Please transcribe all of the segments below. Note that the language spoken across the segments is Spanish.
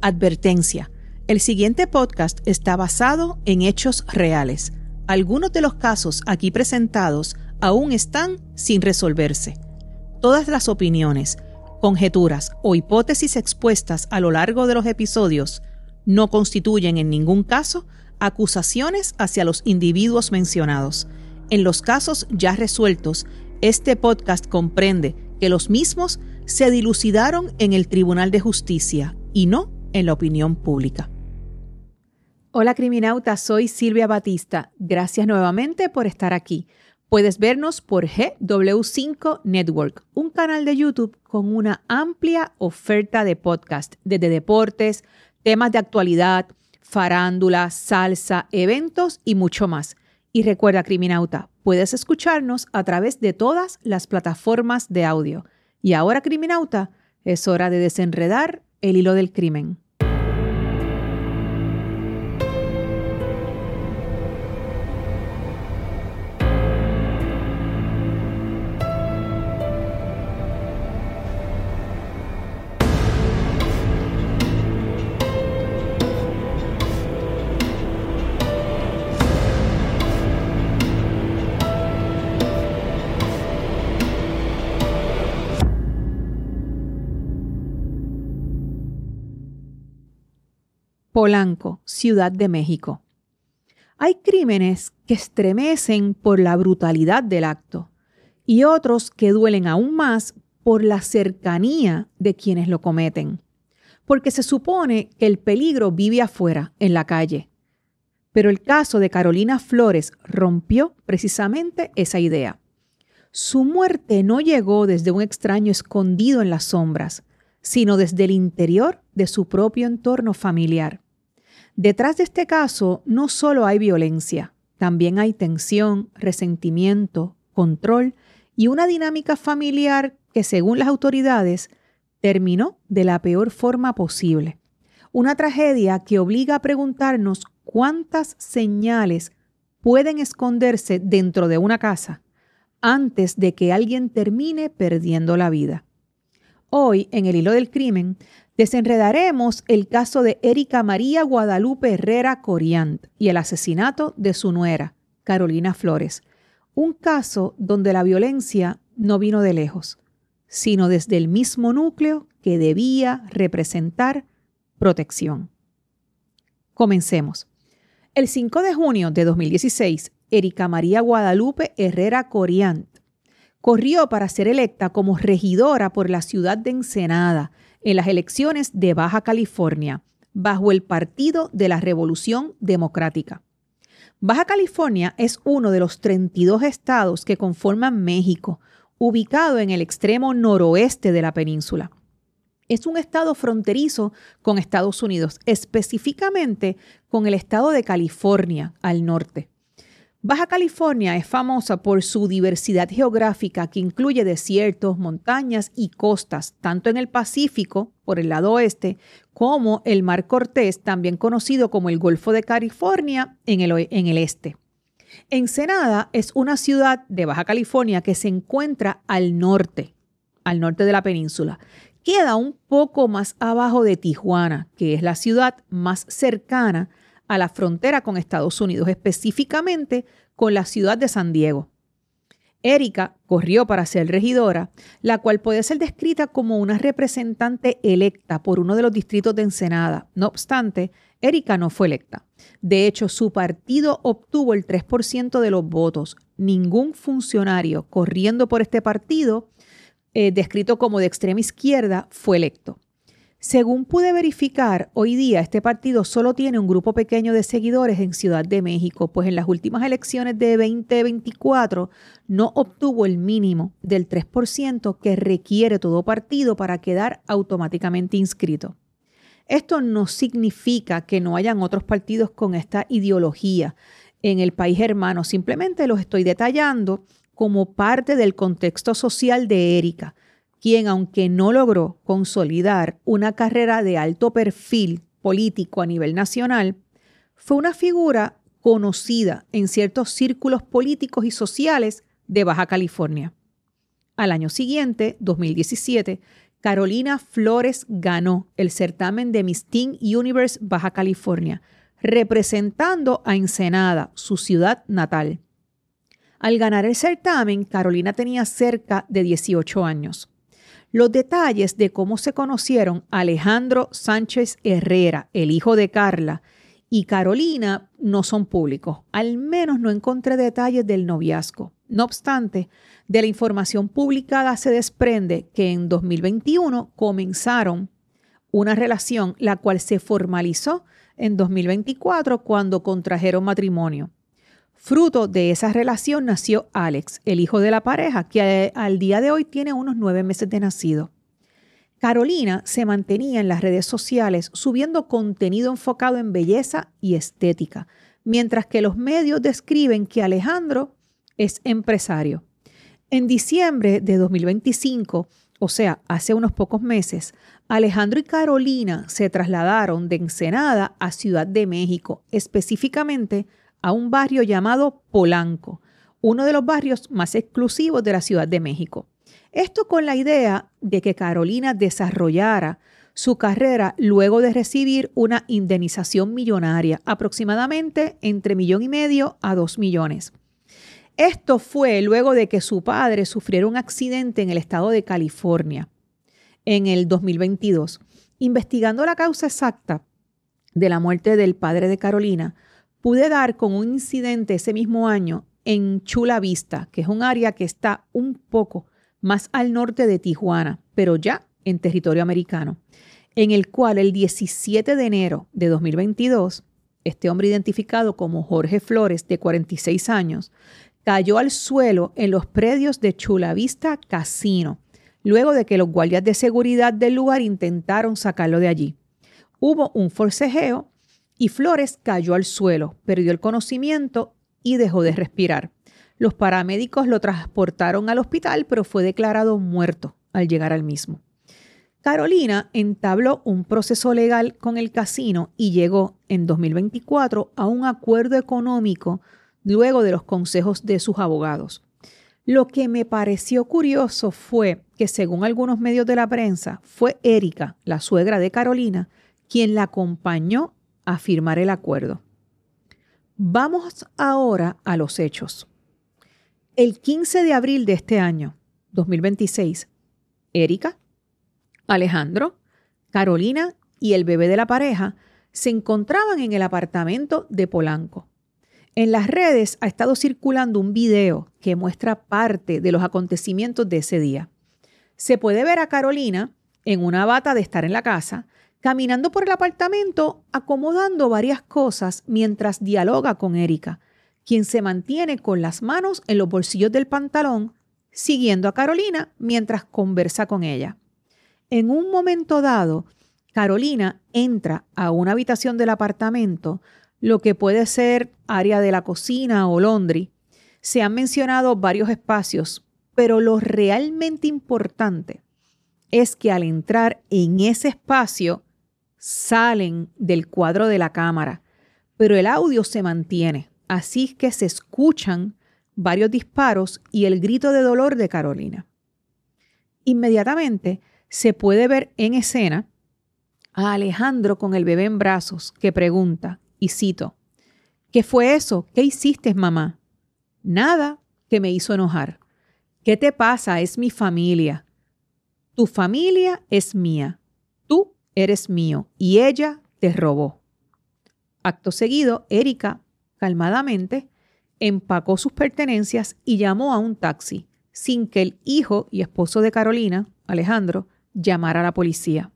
Advertencia. El siguiente podcast está basado en hechos reales. Algunos de los casos aquí presentados aún están sin resolverse. Todas las opiniones, conjeturas o hipótesis expuestas a lo largo de los episodios no constituyen en ningún caso acusaciones hacia los individuos mencionados. En los casos ya resueltos, este podcast comprende que los mismos se dilucidaron en el Tribunal de Justicia y no en la opinión pública. Hola criminautas, soy Silvia Batista. Gracias nuevamente por estar aquí. Puedes vernos por GW5 Network, un canal de YouTube con una amplia oferta de podcast, desde deportes, temas de actualidad, farándula, salsa, eventos y mucho más. Y recuerda, criminauta, puedes escucharnos a través de todas las plataformas de audio. Y ahora, criminauta, es hora de desenredar el hilo del crimen. Polanco, Ciudad de México. Hay crímenes que estremecen por la brutalidad del acto y otros que duelen aún más por la cercanía de quienes lo cometen, porque se supone que el peligro vive afuera, en la calle. Pero el caso de Carolina Flores rompió precisamente esa idea. Su muerte no llegó desde un extraño escondido en las sombras, sino desde el interior de su propio entorno familiar. Detrás de este caso no solo hay violencia, también hay tensión, resentimiento, control y una dinámica familiar que, según las autoridades, terminó de la peor forma posible. Una tragedia que obliga a preguntarnos cuántas señales pueden esconderse dentro de una casa antes de que alguien termine perdiendo la vida. Hoy, en el hilo del crimen, desenredaremos el caso de Erika María Guadalupe Herrera Coriant y el asesinato de su nuera, Carolina Flores. Un caso donde la violencia no vino de lejos, sino desde el mismo núcleo que debía representar protección. Comencemos. El 5 de junio de 2016, Erika María Guadalupe Herrera Coriant corrió para ser electa como regidora por la ciudad de Ensenada en las elecciones de Baja California, bajo el Partido de la Revolución Democrática. Baja California es uno de los 32 estados que conforman México, ubicado en el extremo noroeste de la península. Es un estado fronterizo con Estados Unidos, específicamente con el estado de California al norte. Baja California es famosa por su diversidad geográfica que incluye desiertos, montañas y costas, tanto en el Pacífico, por el lado oeste, como el Mar Cortés, también conocido como el Golfo de California, en el este. Ensenada es una ciudad de Baja California que se encuentra al norte de la península. Queda un poco más abajo de Tijuana, que es la ciudad más cercana a la frontera con Estados Unidos, específicamente con la ciudad de San Diego. Erika corrió para ser regidora, la cual puede ser descrita como una representante electa por uno de los distritos de Ensenada. No obstante, Erika no fue electa. De hecho, su partido obtuvo el 3% de los votos. Ningún funcionario corriendo por este partido, descrito como de extrema izquierda, fue electo. Según pude verificar, hoy día este partido solo tiene un grupo pequeño de seguidores en Ciudad de México, pues en las últimas elecciones de 2024 no obtuvo el mínimo del 3% que requiere todo partido para quedar automáticamente inscrito. Esto no significa que no hayan otros partidos con esta ideología en el país hermano, simplemente los estoy detallando como parte del contexto social de Erika, quien, aunque no logró consolidar una carrera de alto perfil político a nivel nacional, fue una figura conocida en ciertos círculos políticos y sociales de Baja California. Al año siguiente, 2017, Carolina Flores ganó el certamen de Miss Teen Universe Baja California, representando a Ensenada, su ciudad natal. Al ganar el certamen, Carolina tenía cerca de 18 años. Los detalles de cómo se conocieron Alejandro Sánchez Herrera, el hijo de Carla, y Carolina no son públicos. Al menos no encontré detalles del noviazgo. No obstante, de la información publicada se desprende que en 2021 comenzaron una relación, la cual se formalizó en 2024 cuando contrajeron matrimonio. Fruto de esa relación nació Alex, el hijo de la pareja, que al día de hoy tiene unos 9 meses de nacido. Carolina se mantenía en las redes sociales subiendo contenido enfocado en belleza y estética, mientras que los medios describen que Alejandro es empresario. En diciembre de 2025, o sea, hace unos pocos meses, Alejandro y Carolina se trasladaron de Ensenada a Ciudad de México, específicamente a un barrio llamado Polanco, uno de los barrios más exclusivos de la Ciudad de México. Esto con la idea de que Carolina desarrollara su carrera luego de recibir una indemnización millonaria, aproximadamente entre $1,500,000 a $2 millones. Esto fue luego de que su padre sufriera un accidente en el estado de California en el 2022. Investigando la causa exacta de la muerte del padre de Carolina, pude dar con un incidente ese mismo año en Chula Vista, que es un área que está un poco más al norte de Tijuana, pero ya en territorio americano, en el cual el 17 de enero de 2022, este hombre identificado como Jorge Flores, de 46 años, cayó al suelo en los predios de Chula Vista Casino, luego de que los guardias de seguridad del lugar intentaron sacarlo de allí. Hubo un forcejeo y Flores cayó al suelo, perdió el conocimiento y dejó de respirar. Los paramédicos lo transportaron al hospital, pero fue declarado muerto al llegar al mismo. Carolina entabló un proceso legal con el casino y llegó en 2024 a un acuerdo económico luego de los consejos de sus abogados. Lo que me pareció curioso fue que, según algunos medios de la prensa, fue Erika, la suegra de Carolina, quien la acompañó a firmar el acuerdo. Vamos ahora a los hechos. El 15 de abril de este año, 2026, Erika, Alejandro, Carolina y el bebé de la pareja se encontraban en el apartamento de Polanco. En las redes ha estado circulando un video que muestra parte de los acontecimientos de ese día. Se puede ver a Carolina en una bata de estar en la casa, caminando por el apartamento, acomodando varias cosas mientras dialoga con Erika, quien se mantiene con las manos en los bolsillos del pantalón, siguiendo a Carolina mientras conversa con ella. En un momento dado, Carolina entra a una habitación del apartamento, lo que puede ser área de la cocina o laundry. Se han mencionado varios espacios, pero lo realmente importante es que al entrar en ese espacio salen del cuadro de la cámara, pero el audio se mantiene, así que se escuchan varios disparos y el grito de dolor de Carolina. Inmediatamente se puede ver en escena a Alejandro con el bebé en brazos que pregunta, y cito, ¿qué fue eso? ¿Qué hiciste, mamá? Nada, que me hizo enojar. ¿Qué te pasa? Es mi familia. Tu familia es mía. Tú eres mío y ella te robó. Acto seguido, Erika, calmadamente, empacó sus pertenencias y llamó a un taxi, sin que el hijo y esposo de Carolina, Alejandro, llamara a la policía.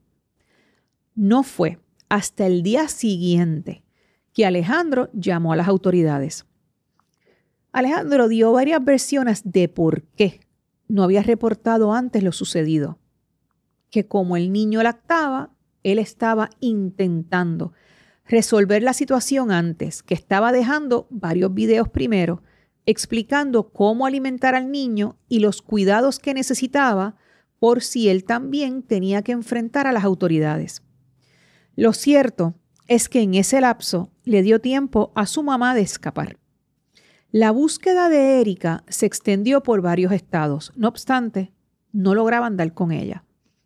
No fue hasta el día siguiente que Alejandro llamó a las autoridades. Alejandro dio varias versiones de por qué no había reportado antes lo sucedido. Que como el niño lactaba, él estaba intentando resolver la situación antes, que estaba dejando varios videos primero, explicando cómo alimentar al niño y los cuidados que necesitaba por si él también tenía que enfrentar a las autoridades. Lo cierto es que en ese lapso le dio tiempo a su mamá de escapar. La búsqueda de Erika se extendió por varios estados. No obstante, no lograban dar con ella.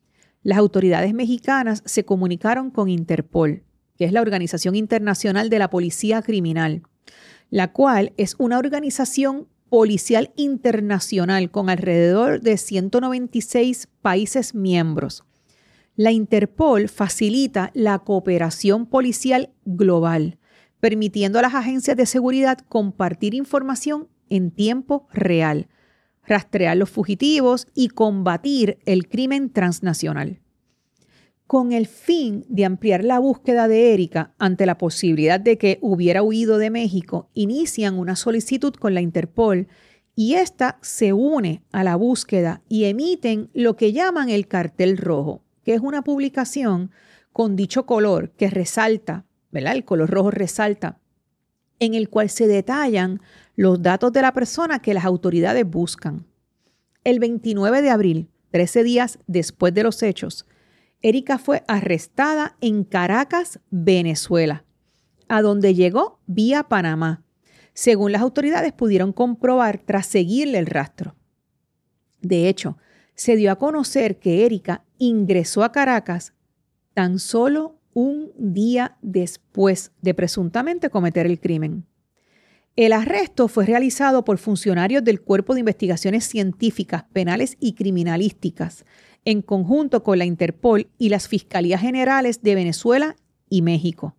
las autoridades mexicanas se comunicaron con Interpol, que es la Organización Internacional de la Policía Criminal, la cual es una organización policial internacional con alrededor de 196 países miembros. La Interpol facilita la cooperación policial global, permitiendo a las agencias de seguridad compartir información en tiempo real, rastrear los fugitivos y combatir el crimen transnacional. Con el fin de ampliar la búsqueda de Erika ante la posibilidad de que hubiera huido de México, inician una solicitud con la Interpol y ésta se une a la búsqueda y emiten lo que llaman el cartel rojo, que es una publicación con dicho color que resalta, ¿verdad? El color rojo resalta, en el cual se detallan los datos de la persona que las autoridades buscan. El 29 de abril, 13 días después de los hechos, Erika fue arrestada en Caracas, Venezuela, a donde llegó vía Panamá, según las autoridades pudieron comprobar tras seguirle el rastro. De hecho, se dio a conocer que Erika ingresó a Caracas tan solo un día después de presuntamente cometer el crimen. El arresto fue realizado por funcionarios del Cuerpo de Investigaciones Científicas, Penales y Criminalísticas, en conjunto con la Interpol y las Fiscalías Generales de Venezuela y México.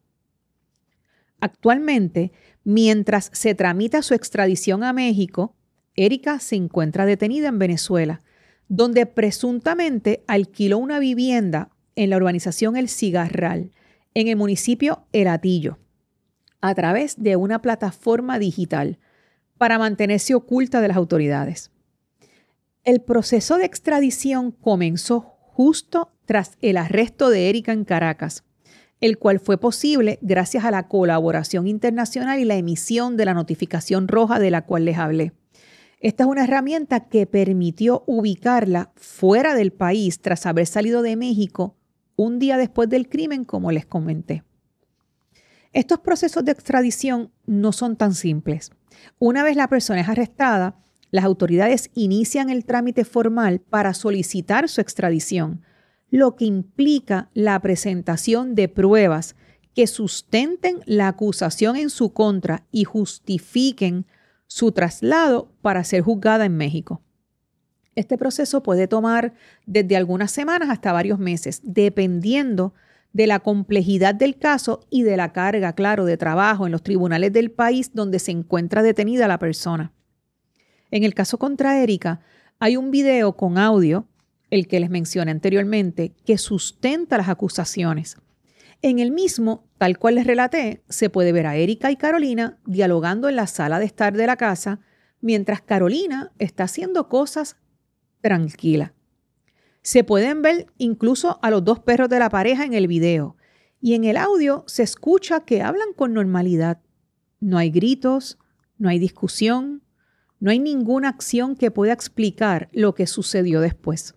Actualmente, mientras se tramita su extradición a México, Erika se encuentra detenida en Venezuela, donde presuntamente alquiló una vivienda en la urbanización El Cigarral, en el municipio El Hatillo, a través de una plataforma digital para mantenerse oculta de las autoridades. El proceso de extradición comenzó justo tras el arresto de Erika en Caracas, el cual fue posible gracias a la colaboración internacional y la emisión de la notificación roja de la cual les hablé. Esta es una herramienta que permitió ubicarla fuera del país tras haber salido de México un día después del crimen, como les comenté. Estos procesos de extradición no son tan simples. Una vez la persona es arrestada, las autoridades inician el trámite formal para solicitar su extradición, lo que implica la presentación de pruebas que sustenten la acusación en su contra y justifiquen su traslado para ser juzgada en México. Este proceso puede tomar desde algunas semanas hasta varios meses, dependiendo de la complejidad del caso y de la carga, claro, de trabajo en los tribunales del país donde se encuentra detenida la persona. En el caso contra Erika, hay un video con audio, el que les mencioné anteriormente, que sustenta las acusaciones. En el mismo, tal cual les relaté, se puede ver a Erika y Carolina dialogando en la sala de estar de la casa, mientras Carolina está haciendo cosas tranquila. Se pueden ver incluso a los dos perros de la pareja en el video, y en el audio se escucha que hablan con normalidad. No hay gritos, no hay discusión, no hay ninguna acción que pueda explicar lo que sucedió después.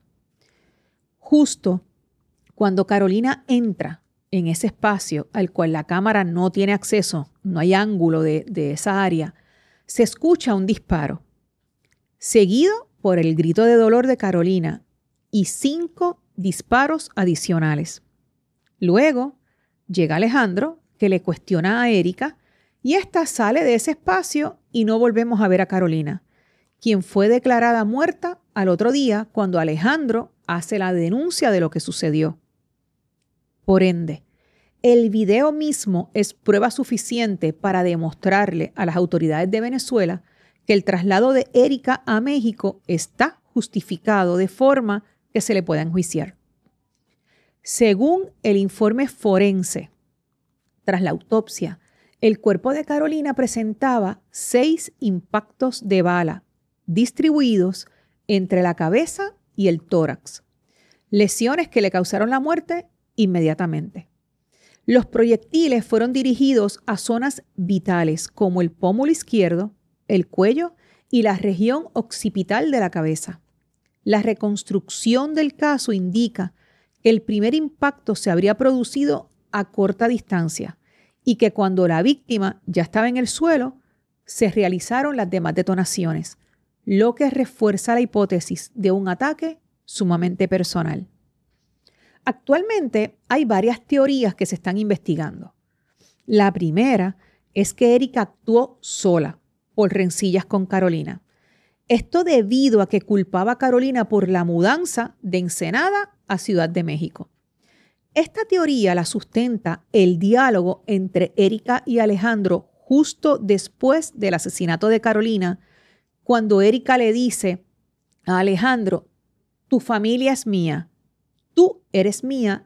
Justo cuando Carolina entra en ese espacio al cual la cámara no tiene acceso, no hay ángulo de esa área, se escucha un disparo, seguido por el grito de dolor de Carolina y 5 disparos adicionales. Luego llega Alejandro, que le cuestiona a Erika, y ésta sale de ese espacio y no volvemos a ver a Carolina, quien fue declarada muerta al otro día cuando Alejandro hace la denuncia de lo que sucedió. Por ende, el video mismo es prueba suficiente para demostrarle a las autoridades de Venezuela que el traslado de Erika a México está justificado de forma que se le pueda enjuiciar. Según el informe forense, tras la autopsia, el cuerpo de Carolina presentaba 6 impactos de bala distribuidos entre la cabeza y el tórax, lesiones que le causaron la muerte inmediatamente. Los proyectiles fueron dirigidos a zonas vitales como el pómulo izquierdo, el cuello y la región occipital de la cabeza. La reconstrucción del caso indica que el primer impacto se habría producido a corta distancia y que cuando la víctima ya estaba en el suelo, se realizaron las demás detonaciones, lo que refuerza la hipótesis de un ataque sumamente personal. Actualmente hay varias teorías que se están investigando. La primera es que Erika actuó sola por rencillas con Carolina. Esto debido a que culpaba a Carolina por la mudanza de Ensenada a Ciudad de México. Esta teoría la sustenta el diálogo entre Erika y Alejandro justo después del asesinato de Carolina, cuando Erika le dice a Alejandro: tu familia es mía, tú eres mío,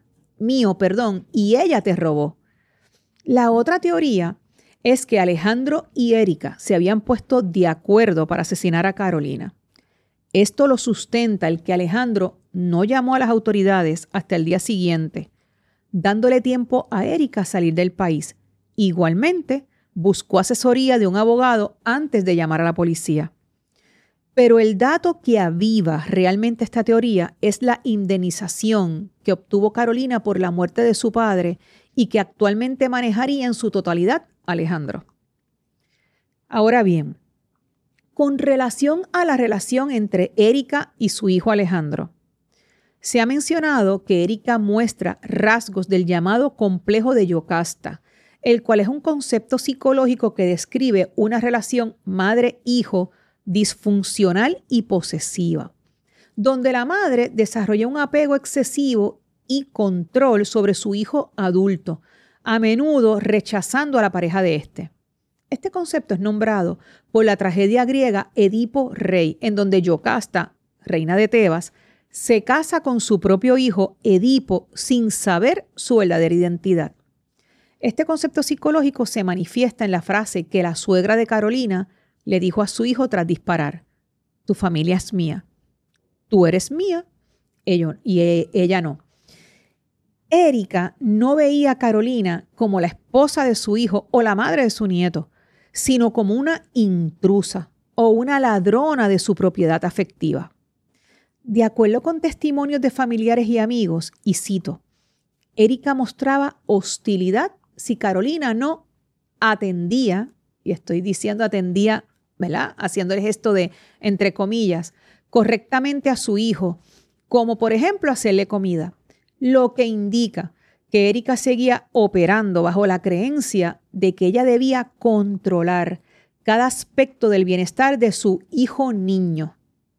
y ella te robó. La otra teoría es que Alejandro y Erika se habían puesto de acuerdo para asesinar a Carolina. Esto lo sustenta el que Alejandro no llamó a las autoridades hasta el día siguiente, dándole tiempo a Erika a salir del país. Igualmente, buscó asesoría de un abogado antes de llamar a la policía. Pero el dato que aviva realmente esta teoría es la indemnización que obtuvo Carolina por la muerte de su padre y que actualmente manejaría en su totalidad Alejandro. Ahora bien, con relación a la relación entre Erika y su hijo Alejandro, se ha mencionado que Erika muestra rasgos del llamado complejo de Yocasta, el cual es un concepto psicológico que describe una relación madre-hijo disfuncional y posesiva, donde la madre desarrolla un apego excesivo y control sobre su hijo adulto, a menudo rechazando a la pareja de éste. Este concepto es nombrado por la tragedia griega Edipo Rey, en donde Yocasta, reina de Tebas, se casa con su propio hijo Edipo sin saber su verdadera identidad. Este concepto psicológico se manifiesta en la frase que la suegra de Carolina le dijo a su hijo tras disparar: tu familia es mía, tú eres mía, ella no. Erika no veía a Carolina como la esposa de su hijo o la madre de su nieto, sino como una intrusa o una ladrona de su propiedad afectiva. De acuerdo con testimonios de familiares y amigos, y cito, Erika mostraba hostilidad si Carolina no atendía, y estoy diciendo atendía, ¿verdad?, haciendo el gesto de entre comillas, correctamente a su hijo, como por ejemplo hacerle comida, lo que indica que Erika seguía operando bajo la creencia de que ella debía controlar cada aspecto del bienestar de su hijo niño.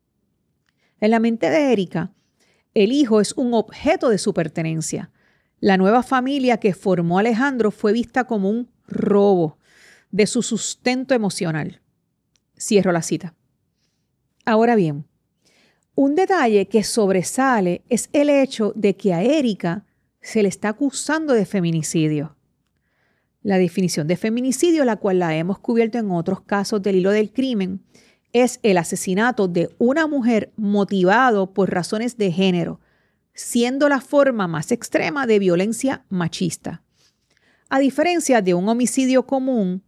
En la mente de Erika, el hijo es un objeto de su pertenencia. La nueva familia que formó Alejandro fue vista como un robo de su sustento emocional. Cierro la cita. Ahora bien, un detalle que sobresale es el hecho de que a Erika se le está acusando de feminicidio. La definición de feminicidio, la cual la hemos cubierto en otros casos del hilo del crimen, es el asesinato de una mujer motivado por razones de género, siendo la forma más extrema de violencia machista. A diferencia de un homicidio común,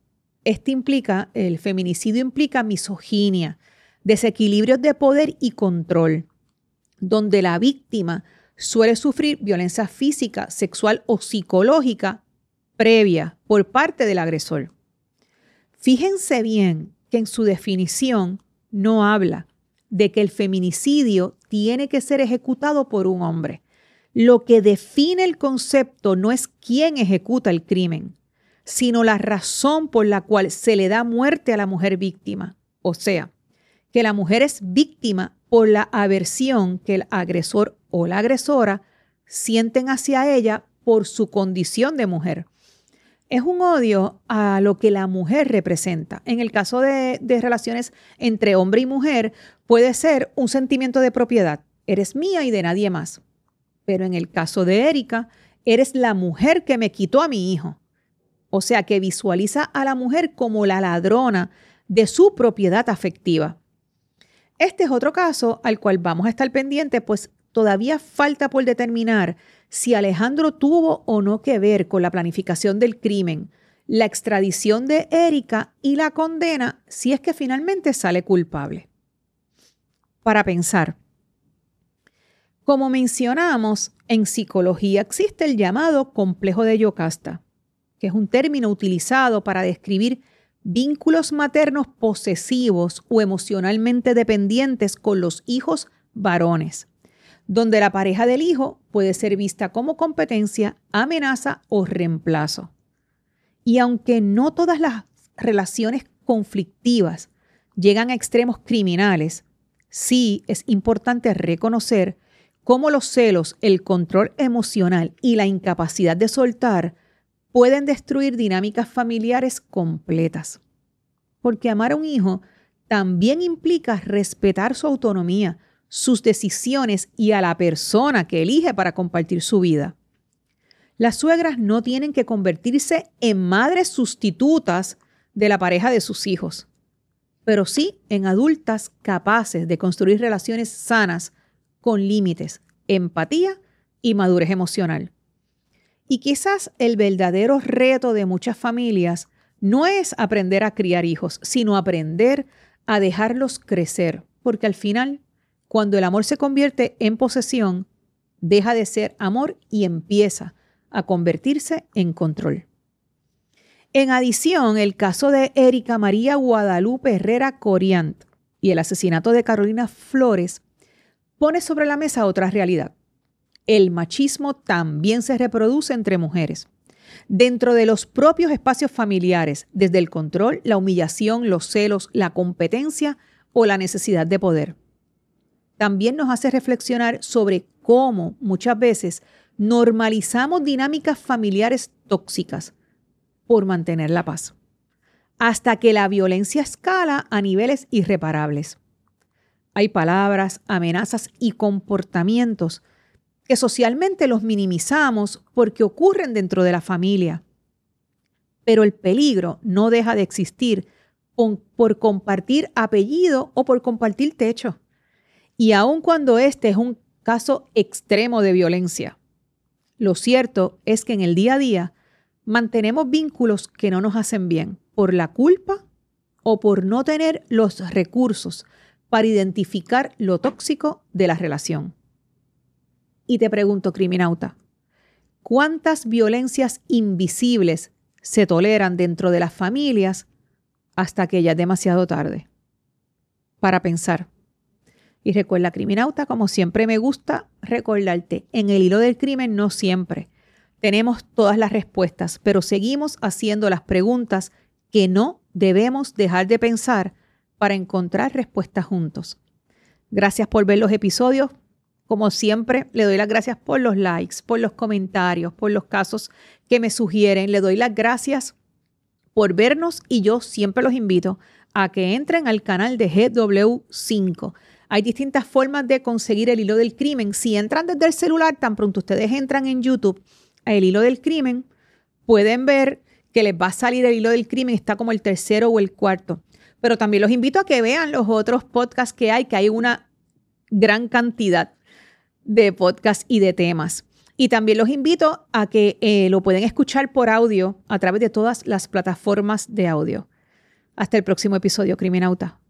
el feminicidio implica misoginia, desequilibrios de poder y control, donde la víctima suele sufrir violencia física, sexual o psicológica previa por parte del agresor. Fíjense bien que en su definición no habla de que el feminicidio tiene que ser ejecutado por un hombre. Lo que define el concepto no es quién ejecuta el crimen, sino la razón por la cual se le da muerte a la mujer víctima. O sea, que la mujer es víctima por la aversión que el agresor o la agresora sienten hacia ella por su condición de mujer. Es un odio a lo que la mujer representa. En el caso de relaciones entre hombre y mujer, puede ser un sentimiento de propiedad. Eres mía y de nadie más. Pero en el caso de Erika, eres la mujer que me quitó a mi hijo. O sea, que visualiza a la mujer como la ladrona de su propiedad afectiva. Este es otro caso al cual vamos a estar pendientes, pues todavía falta por determinar si Alejandro tuvo o no que ver con la planificación del crimen, la extradición de Erika y la condena si es que finalmente sale culpable. Para pensar, como mencionamos, en psicología existe el llamado complejo de Yocasta, que es un término utilizado para describir vínculos maternos posesivos o emocionalmente dependientes con los hijos varones, donde la pareja del hijo puede ser vista como competencia, amenaza o reemplazo. Y aunque no todas las relaciones conflictivas llegan a extremos criminales, sí es importante reconocer cómo los celos, el control emocional y la incapacidad de soltar pueden destruir dinámicas familiares completas. Porque amar a un hijo también implica respetar su autonomía, sus decisiones y a la persona que elige para compartir su vida. Las suegras no tienen que convertirse en madres sustitutas de la pareja de sus hijos, pero sí en adultas capaces de construir relaciones sanas con límites, empatía y madurez emocional. Y quizás el verdadero reto de muchas familias no es aprender a criar hijos, sino aprender a dejarlos crecer, porque al final, cuando el amor se convierte en posesión, deja de ser amor y empieza a convertirse en control. En adición, el caso de Erika María Guadalupe Herrera Coriant y el asesinato de Carolina Flores pone sobre la mesa otra realidad. El machismo también se reproduce entre mujeres, dentro de los propios espacios familiares, desde el control, la humillación, los celos, la competencia o la necesidad de poder. También nos hace reflexionar sobre cómo muchas veces normalizamos dinámicas familiares tóxicas por mantener la paz, hasta que la violencia escala a niveles irreparables. Hay palabras, amenazas y comportamientos que socialmente los minimizamos porque ocurren dentro de la familia. Pero el peligro no deja de existir por compartir apellido o por compartir techo. Y aun cuando este es un caso extremo de violencia, lo cierto es que en el día a día mantenemos vínculos que no nos hacen bien por la culpa o por no tener los recursos para identificar lo tóxico de la relación. Y te pregunto, criminauta, ¿cuántas violencias invisibles se toleran dentro de las familias hasta que ya es demasiado tarde? Para pensar. Y recuerda, criminauta, como siempre me gusta recordarte, en el hilo del crimen no siempre tenemos todas las respuestas, pero seguimos haciendo las preguntas que no debemos dejar de pensar para encontrar respuestas juntos. Gracias por ver los episodios. Como siempre, le doy las gracias por los likes, por los comentarios, por los casos que me sugieren. Le doy las gracias por vernos y yo siempre los invito a que entren al canal de GW5. Hay distintas formas de conseguir el hilo del crimen. Si entran desde el celular, tan pronto ustedes entran en YouTube a el hilo del crimen, pueden ver que les va a salir el hilo del crimen. Está como el tercero o el cuarto. Pero también los invito a que vean los otros podcasts que hay una gran cantidad de podcasts y de temas. Y también los invito a que lo pueden escuchar por audio a través de todas las plataformas de audio. Hasta el próximo episodio, criminauta.